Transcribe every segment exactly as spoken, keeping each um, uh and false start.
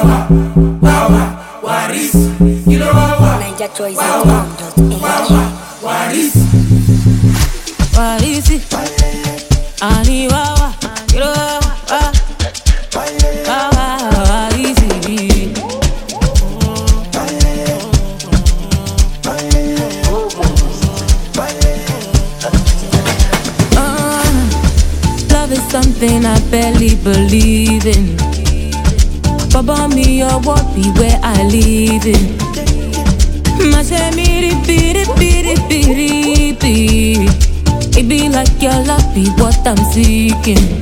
wawa, wawa, waris. Kilo wawa, wawa, wawa, waris. Warisi, ani wawa, kilo wawa, wawa, warisi. Love is something I barely believe in. Baba me your what be where I live in. Mashe miri piri piri piri piri. It be like your love be what I'm seeking.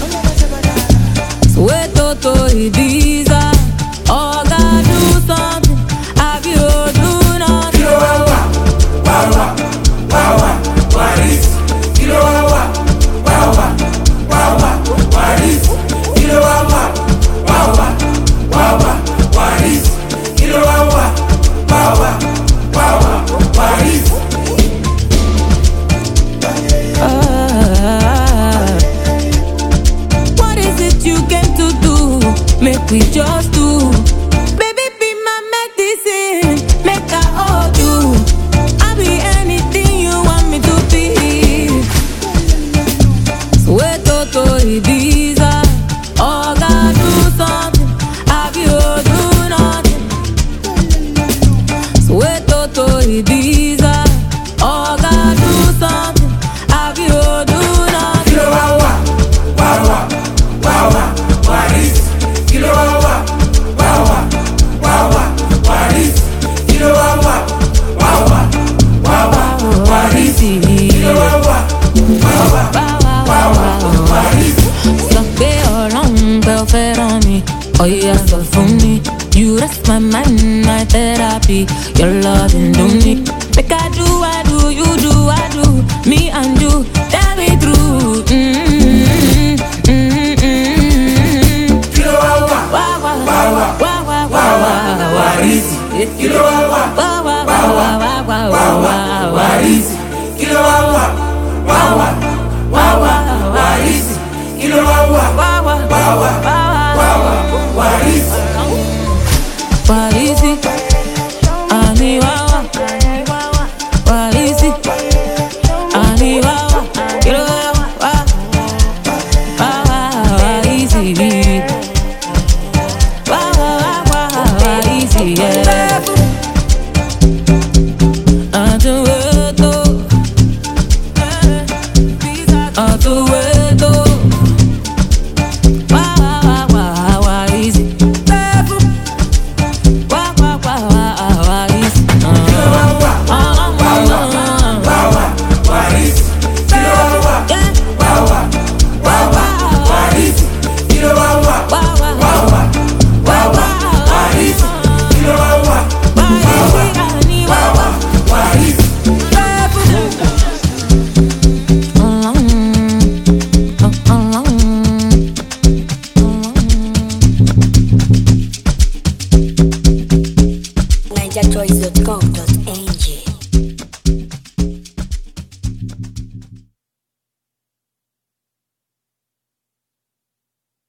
So wait to Ibiza. Oh God do something. Have you do nothing? Kilo wawa, wawa, wawa, waris. Kilo wawa, wawa, wawa, waris. Kilo wawa, wawa, wawa, waris. Kilo wawa, wawa, wawa, waris. Uh, what is it you came to do? Make we just do. Baby, be my medicine. Make I hold you. I'll be anything you want me to be. So wait to Ibiza. Oh God, do something. Have you do nothing? So wait to Ibiza. Oh God, do something. Have you do nothing? Kilo wawa, wawa, wawa, waris. Kilo wawa, wawa, wawa, waris. Kilo wawa, wawa, wawa, waris. Kilo wawa, wawa, wawa, waris. Sọ pé ọ̀rọ̀ pé ó fẹ́ràn mi, ó yá sọ fún mi. You rest my mind, my therapy. Your loving do me. Make I do, I do, you do, I do. Me and you, tell me true. Mm-hmm.